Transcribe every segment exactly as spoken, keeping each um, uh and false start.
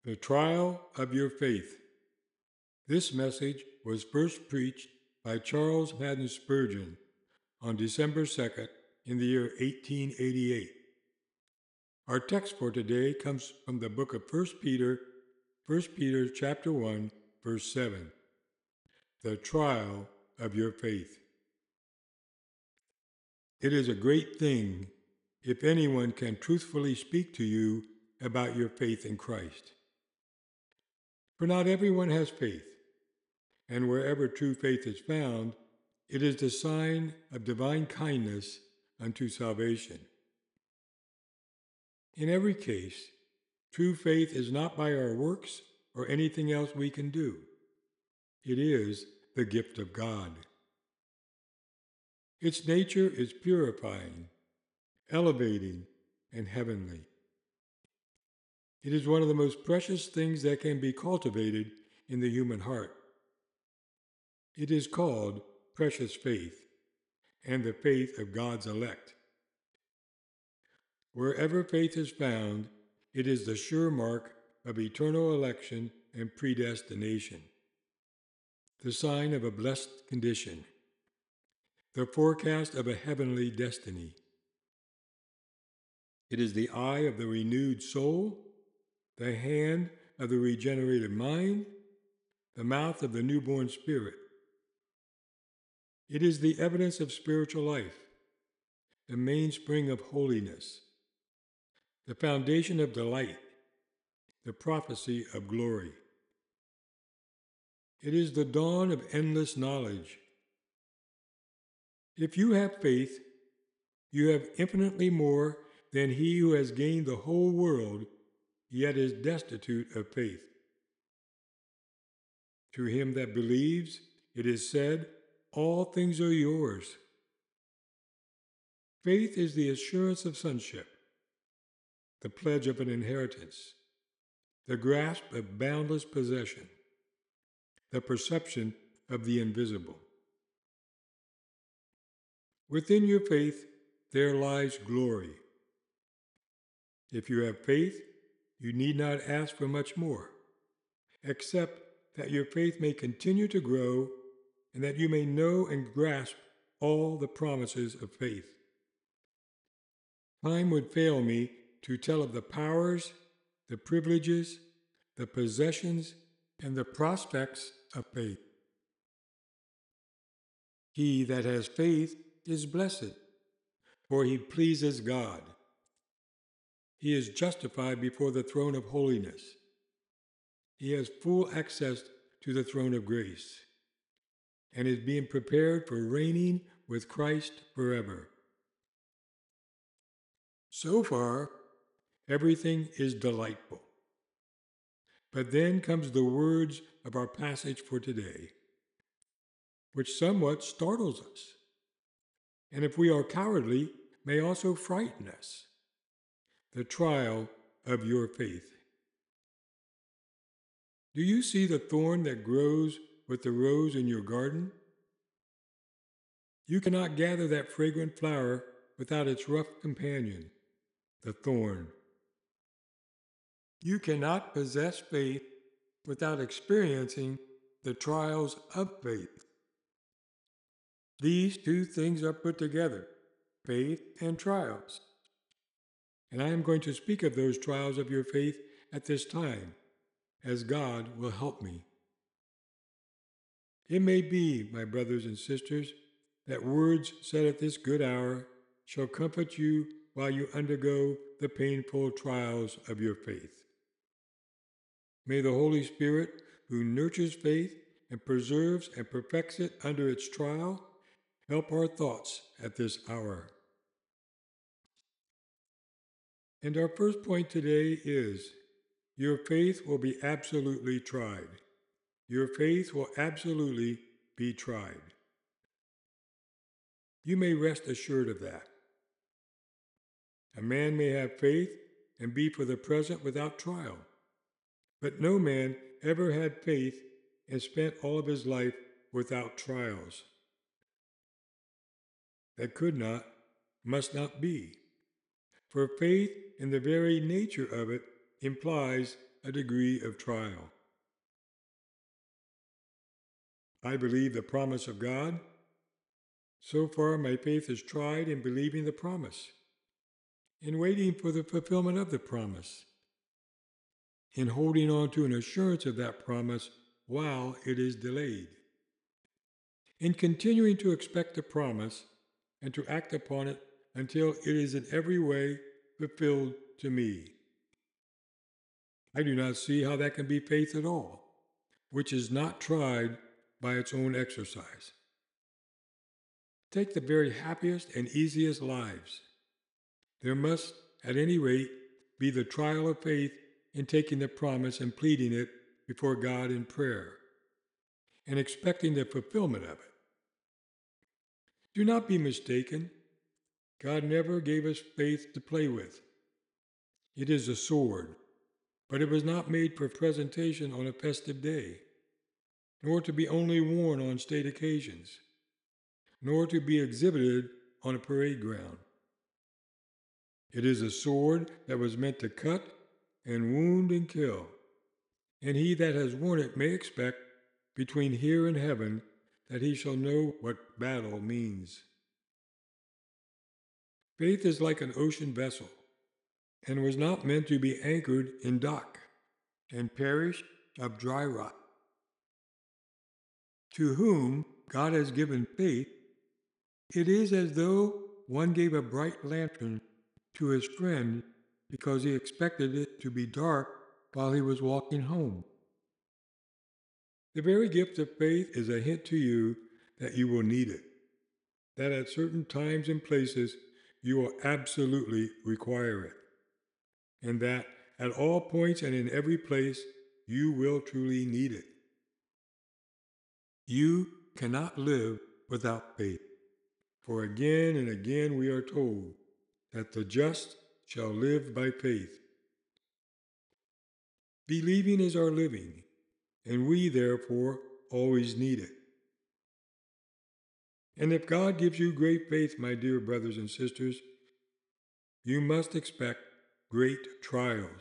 The Trial of Your Faith. This message was first preached by Charles Haddon Spurgeon on December second in the year eighteen eighty-eight. Our text for today comes from the book of First Peter, First Peter chapter one, verse seven. The trial of your faith. It is a great thing if anyone can truthfully speak to you about your faith in Christ. For not everyone has faith, and wherever true faith is found, it is the sign of divine kindness unto salvation. In every case, true faith is not by our works or anything else we can do. It is the gift of God. Its nature is purifying, elevating, and heavenly. It is one of the most precious things that can be cultivated in the human heart. It is called precious faith, and the faith of God's elect. Wherever faith is found, it is the sure mark of eternal election and predestination, the sign of a blessed condition, the forecast of a heavenly destiny. It is the eye of the renewed soul, the hand of the regenerated mind, the mouth of the newborn spirit. It is the evidence of spiritual life, the mainspring of holiness, the foundation of delight, the prophecy of glory. It is the dawn of endless knowledge. If you have faith, you have infinitely more than he who has gained the whole world, yet is destitute of faith. To him that believes, it is said, all things are yours. Faith is the assurance of sonship, the pledge of an inheritance, the grasp of boundless possession, the perception of the invisible. Within your faith, there lies glory. If you have faith, you need not ask for much more, except that your faith may continue to grow and that you may know and grasp all the promises of faith. Time would fail me to tell of the powers, the privileges, the possessions, and the prospects of faith. He that has faith is blessed, for he pleases God. He is justified before the throne of holiness. He has full access to the throne of grace, and is being prepared for reigning with Christ forever. So far, everything is delightful. But then comes the words of our passage for today, which somewhat startles us, and if we are cowardly, may also frighten us. The trial of your faith. Do you see the thorn that grows with the rose in your garden? You cannot gather that fragrant flower without its rough companion, the thorn. You cannot possess faith without experiencing the trials of faith. These two things are put together, faith and trials. And I am going to speak of those trials of your faith at this time, as God will help me. It may be, my brothers and sisters, that words said at this good hour shall comfort you while you undergo the painful trials of your faith. May the Holy Spirit, who nurtures faith and preserves and perfects it under its trial, help our thoughts at this hour. And our first point today is, your faith will be absolutely tried. Your faith will absolutely be tried. You may rest assured of that. A man may have faith and be for the present without trial, but no man ever had faith and spent all of his life without trials. That could not, must not be. For faith in the very nature of it implies a degree of trial. I believe the promise of God. So far, my faith is tried in believing the promise, in waiting for the fulfillment of the promise, in holding on to an assurance of that promise while it is delayed, in continuing to expect the promise and to act upon it until it is in every way fulfilled to me. I do not see how that can be faith at all, which is not tried by its own exercise. Take the very happiest and easiest lives. There must, at any rate, be the trial of faith in taking the promise and pleading it before God in prayer, and expecting the fulfillment of it. Do not be mistaken. God never gave us faith to play with. It is a sword, but it was not made for presentation on a festive day, nor to be only worn on state occasions, nor to be exhibited on a parade ground. It is a sword that was meant to cut and wound and kill, and he that has worn it may expect, between here and heaven, that he shall know what battle means. Faith is like an ocean vessel, and was not meant to be anchored in dock, and perish of dry rot. To whom God has given faith, it is as though one gave a bright lantern to his friend because he expected it to be dark while he was walking home. The very gift of faith is a hint to you that you will need it, that at certain times and places you will absolutely require it, and that at all points and in every place you will truly need it. You cannot live without faith, for again and again we are told that the just shall live by faith. Believing is our living, and we, therefore, always need it. And if God gives you great faith, my dear brothers and sisters, you must expect great trials.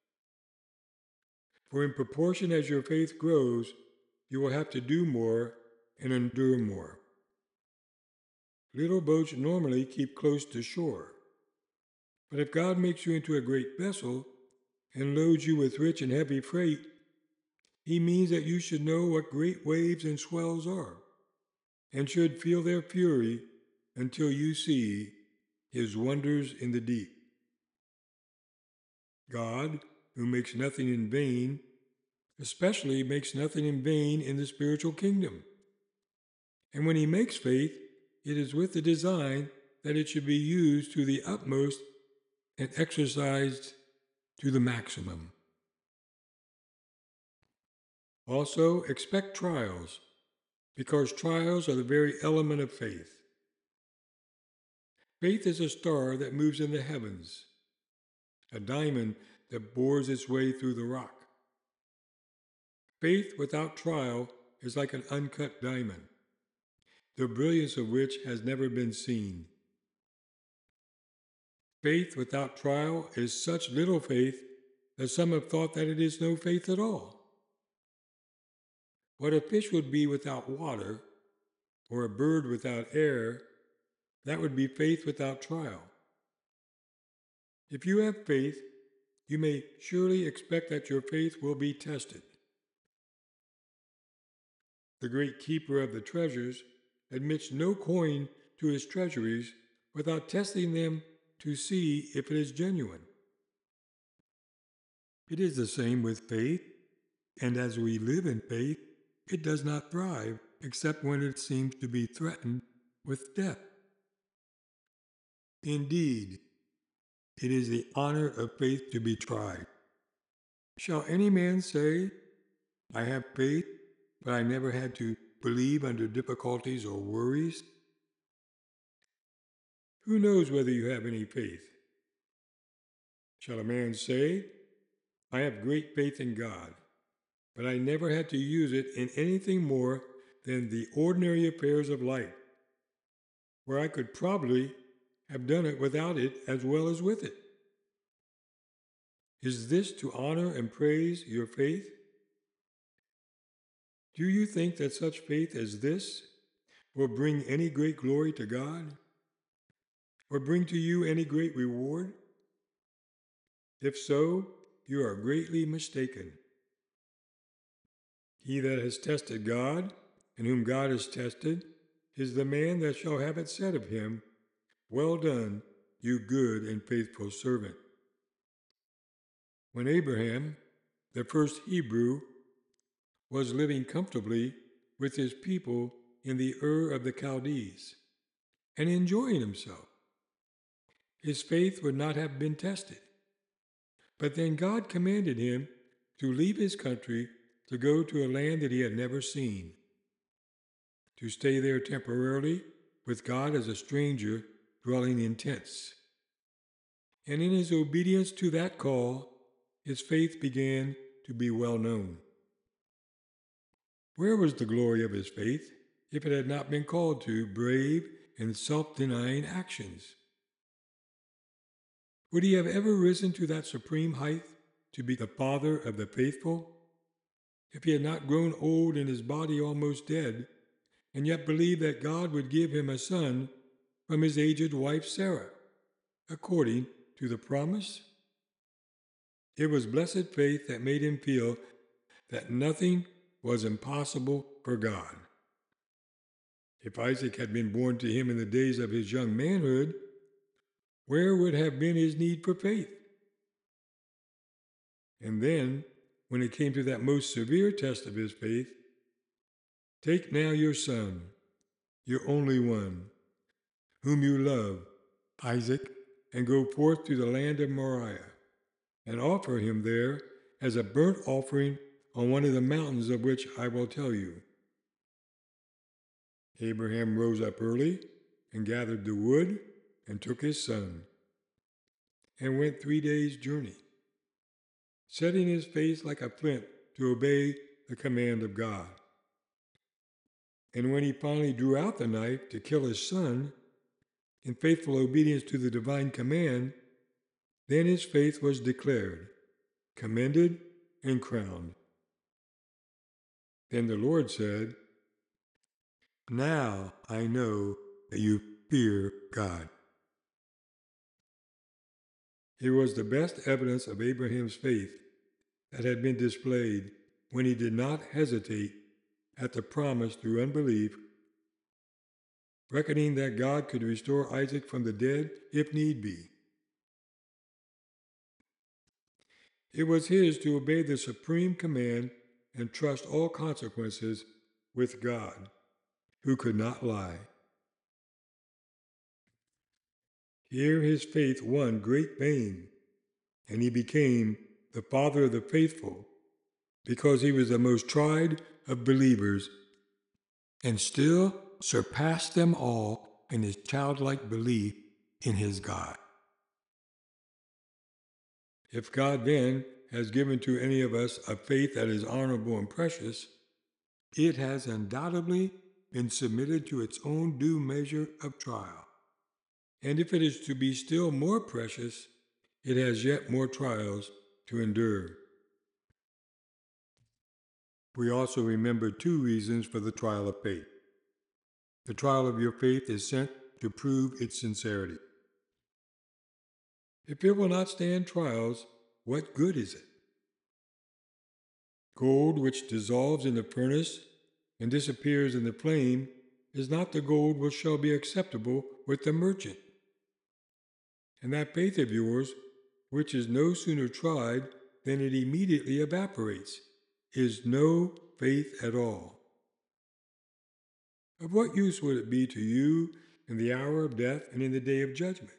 For in proportion as your faith grows, you will have to do more and endure more. Little boats normally keep close to shore. But if God makes you into a great vessel and loads you with rich and heavy freight, he means that you should know what great waves and swells are, and should feel their fury until you see his wonders in the deep. God, who makes nothing in vain, especially makes nothing in vain in the spiritual kingdom. And when he makes faith, it is with the design that it should be used to the utmost and exercised to the maximum. Also, expect trials, because trials are the very element of faith. Faith is a star that moves in the heavens, a diamond that bores its way through the rock. Faith without trial is like an uncut diamond, the brilliance of which has never been seen. Faith without trial is such little faith that some have thought that it is no faith at all. What a fish would be without water, or a bird without air, that would be faith without trial. If you have faith, you may surely expect that your faith will be tested. The great keeper of the treasures admits no coin to his treasuries without testing them to see if it is genuine. It is the same with faith, and as we live in faith, it does not thrive except when it seems to be threatened with death. Indeed, it is the honor of faith to be tried. Shall any man say, I have faith, but I never had to believe under difficulties or worries? Who knows whether you have any faith? Shall a man say, I have great faith in God, but I never had to use it in anything more than the ordinary affairs of life, where I could probably have done it without it as well as with it? Is this to honor and praise your faith? Do you think that such faith as this will bring any great glory to God, or bring to you any great reward? If so, you are greatly mistaken. He that has tested God, and whom God has tested, is the man that shall have it said of him, Well done, you good and faithful servant. When Abraham, the first Hebrew, was living comfortably with his people in the Ur of the Chaldees, and enjoying himself, his faith would not have been tested. But then God commanded him to leave his country to go to a land that he had never seen, to stay there temporarily with God as a stranger dwelling in tents. And in his obedience to that call, his faith began to be well known. Where was the glory of his faith if it had not been called to brave and self-denying actions? Would he have ever risen to that supreme height to be the father of the faithful if he had not grown old and his body almost dead, and yet believed that God would give him a son from his aged wife Sarah, according to the promise? It was blessed faith that made him feel that nothing was impossible for God. If Isaac had been born to him in the days of his young manhood, where would have been his need for faith? And then, when it came to that most severe test of his faith, take now your son, your only one, whom you love, Isaac, and go forth to the land of Moriah, and offer him there as a burnt offering on one of the mountains of which I will tell you. Abraham rose up early and gathered the wood and took his son, and went three days' journey, setting his face like a flint to obey the command of God. And when he finally drew out the knife to kill his son, in faithful obedience to the divine command, then his faith was declared, commended, and crowned. Then the Lord said, Now I know that you fear God. It was the best evidence of Abraham's faith that had been displayed when he did not hesitate at the promise through unbelief, reckoning that God could restore Isaac from the dead if need be. It was his to obey the supreme command and trust all consequences with God, who could not lie. Here his faith won great fame, and he became the father of the faithful because he was the most tried of believers and still surpassed them all in his childlike belief in his God. If God then has given to any of us a faith that is honorable and precious, it has undoubtedly been submitted to its own due measure of trial. And if it is to be still more precious, it has yet more trials to endure. We also remember two reasons for the trial of faith. The trial of your faith is sent to prove its sincerity. If it will not stand trials, what good is it? Gold which dissolves in the furnace and disappears in the flame is not the gold which shall be acceptable with the merchant. And that faith of yours, which is no sooner tried than it immediately evaporates, is no faith at all. Of what use would it be to you in the hour of death and in the day of judgment?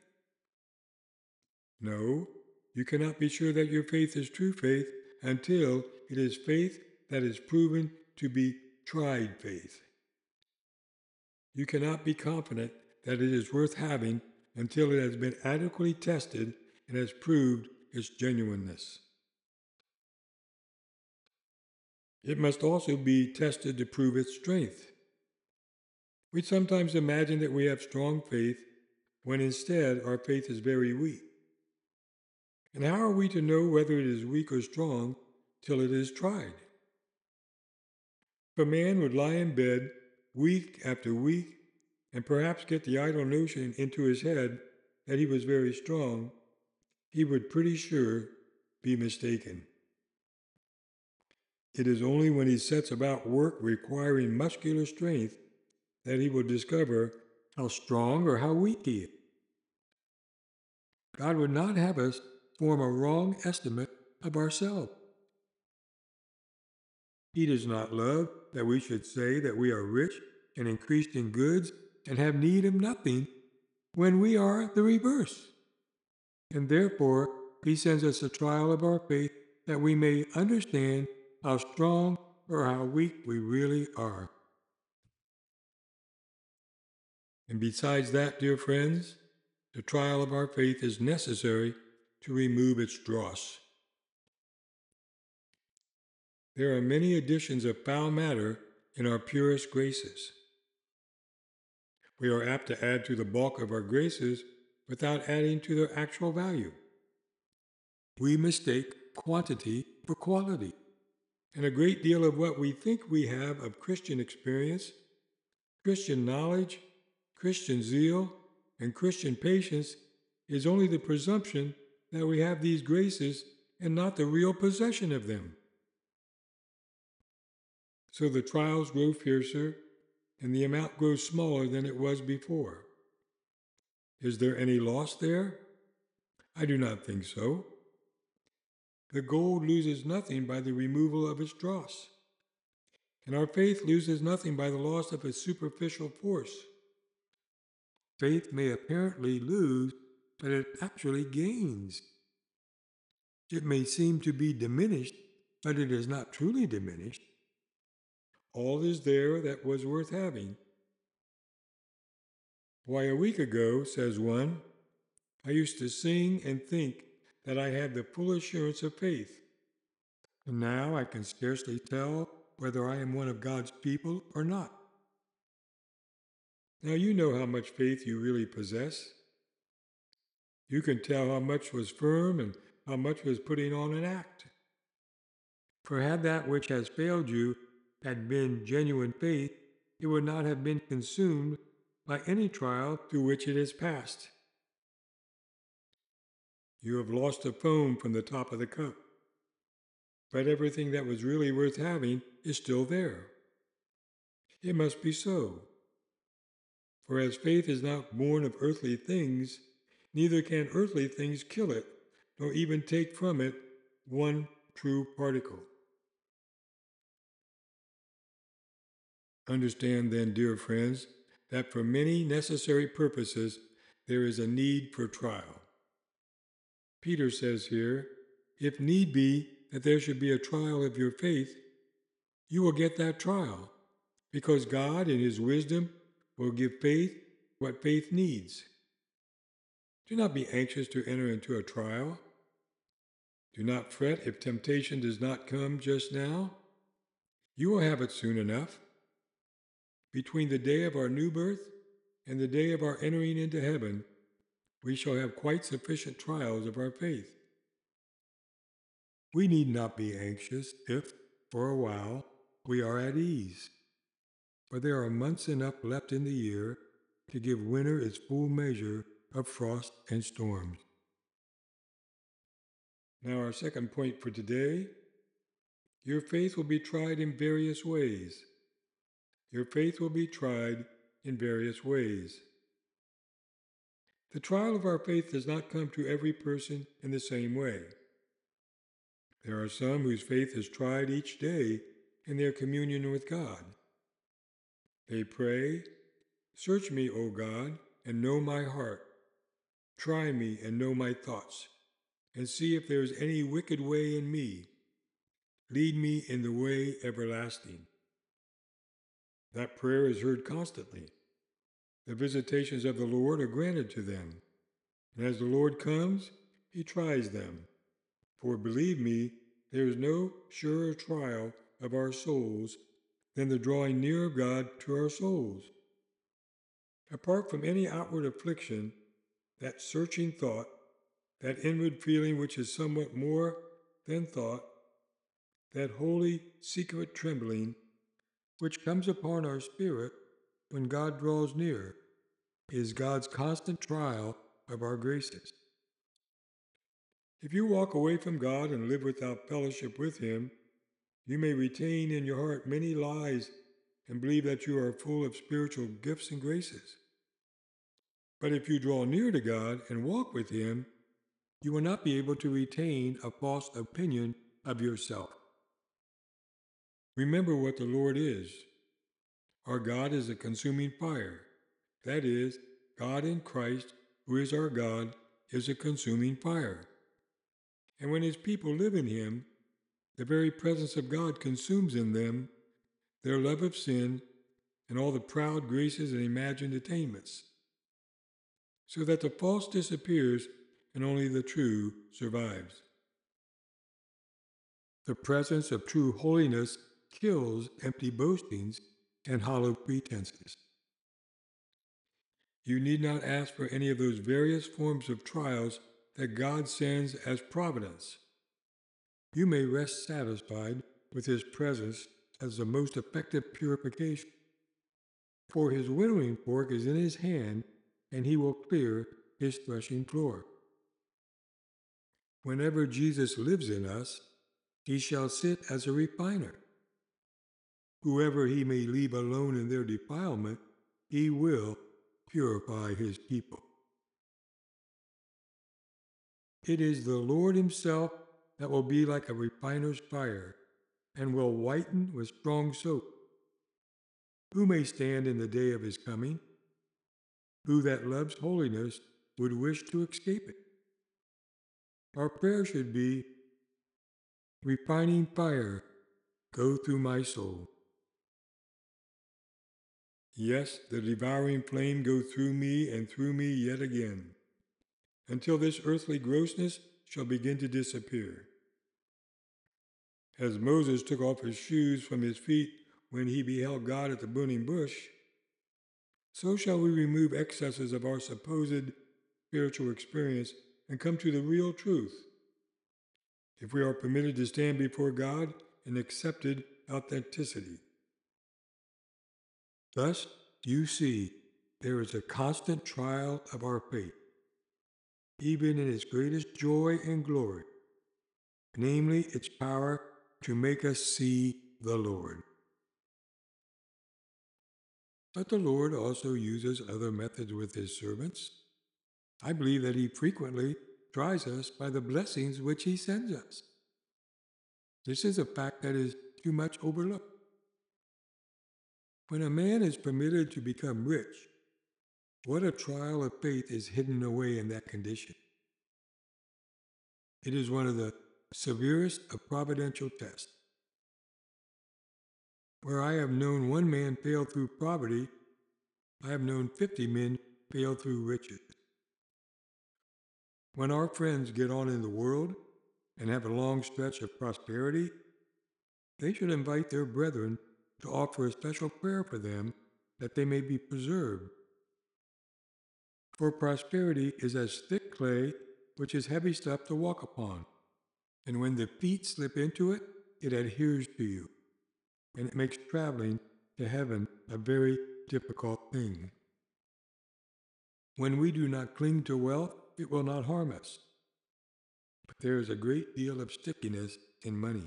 No, you cannot be sure that your faith is true faith until it is faith that is proven to be tried faith. You cannot be confident that it is worth having until it has been adequately tested and has proved its genuineness. It must also be tested to prove its strength. We sometimes imagine that we have strong faith when instead our faith is very weak. And how are we to know whether it is weak or strong till it is tried? If a man would lie in bed week after week and perhaps get the idle notion into his head that he was very strong, he would pretty sure be mistaken. It is only when he sets about work requiring muscular strength that he will discover how strong or how weak he is. God would not have us form a wrong estimate of ourselves. He does not love that we should say that we are rich and increased in goods and have need of nothing, when we are the reverse. And therefore, he sends us a trial of our faith that we may understand how strong or how weak we really are. And besides that, dear friends, the trial of our faith is necessary to remove its dross. There are many additions of foul matter in our purest graces. We are apt to add to the bulk of our graces without adding to their actual value. We mistake quantity for quality, and a great deal of what we think we have of Christian experience, Christian knowledge, Christian zeal, and Christian patience is only the presumption that we have these graces and not the real possession of them. So the trials grow fiercer, and the amount grows smaller than it was before. Is there any loss there? I do not think so. The gold loses nothing by the removal of its dross, and our faith loses nothing by the loss of its superficial force. Faith may apparently lose, but it actually gains. It may seem to be diminished, but it is not truly diminished. All is there that was worth having. Why, a week ago, says one, I used to sing and think that I had the full assurance of faith. And now I can scarcely tell whether I am one of God's people or not. Now you know how much faith you really possess. You can tell how much was firm and how much was putting on an act. For had that which has failed you had been genuine faith, it would not have been consumed by any trial through which it has passed. You have lost a foam from the top of the cup, but everything that was really worth having is still there. It must be so. For as faith is not born of earthly things, neither can earthly things kill it, nor even take from it one true particle. Understand then, dear friends, that for many necessary purposes there is a need for trial. Peter says here, if need be that there should be a trial of your faith, you will get that trial, because God in his wisdom will give faith what faith needs. Do not be anxious to enter into a trial. Do not fret if temptation does not come just now. You will have it soon enough. Between the day of our new birth and the day of our entering into heaven, we shall have quite sufficient trials of our faith. We need not be anxious if, for a while, we are at ease, for there are months enough left in the year to give winter its full measure of frost and storms. Now our second point for today, your faith will be tried in various ways. Your faith will be tried in various ways. The trial of our faith does not come to every person in the same way. There are some whose faith is tried each day in their communion with God. They pray, "Search me, O God, and know my heart. Try me and know my thoughts, and see if there is any wicked way in me. Lead me in the way everlasting." That prayer is heard constantly. The visitations of the Lord are granted to them. And as the Lord comes, he tries them. For believe me, there is no surer trial of our souls than the drawing near of God to our souls. Apart from any outward affliction, that searching thought, that inward feeling which is somewhat more than thought, that holy secret trembling which comes upon our spirit when God draws near, is God's constant trial of our graces. If you walk away from God and live without fellowship with Him, you may retain in your heart many lies and believe that you are full of spiritual gifts and graces. But if you draw near to God and walk with Him, you will not be able to retain a false opinion of yourself. Remember what the Lord is. Our God is a consuming fire. That is, God in Christ, who is our God, is a consuming fire. And when His people live in Him, the very presence of God consumes in them their love of sin and all the proud graces and imagined attainments, so that the false disappears and only the true survives. The presence of true holiness kills empty boastings and hollow pretenses. You need not ask for any of those various forms of trials that God sends as providence. You may rest satisfied with His presence as the most effective purification, for His winnowing fork is in His hand, and He will clear His threshing floor. Whenever Jesus lives in us, He shall sit as a refiner. Whoever He may leave alone in their defilement, He will purify His people. It is the Lord Himself that will be like a refiner's fire, and will whiten with strong soap. Who may stand in the day of His coming? Who that loves holiness would wish to escape it? Our prayer should be, refining fire, go through my soul. Yes, the devouring flame go through me and through me yet again, until this earthly grossness shall begin to disappear. As Moses took off his shoes from his feet when he beheld God at the burning bush, so shall we remove excesses of our supposed spiritual experience and come to the real truth, if we are permitted to stand before God in accepted authenticity. Thus, you see, there is a constant trial of our faith, even in its greatest joy and glory, namely its power to make us see the Lord. But the Lord also uses other methods with His servants. I believe that He frequently tries us by the blessings which He sends us. This is a fact that is too much overlooked. When a man is permitted to become rich, what a trial of faith is hidden away in that condition. It is one of the severest of providential tests. Where I have known one man fail through poverty, I have known fifty men fail through riches. When our friends get on in the world and have a long stretch of prosperity, they should invite their brethren to offer a special prayer for them that they may be preserved. For prosperity is as thick clay, which is heavy stuff to walk upon, and when the feet slip into it, it adheres to you, and it makes traveling to heaven a very difficult thing. When we do not cling to wealth, it will not harm us. But there is a great deal of stickiness in money.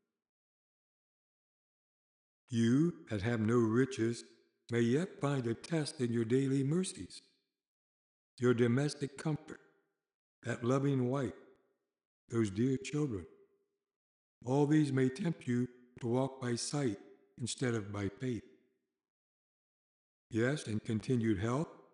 You that have no riches may yet find a test in your daily mercies, your domestic comfort, that loving wife, those dear children. All these may tempt you to walk by sight instead of by faith. Yes, and continued health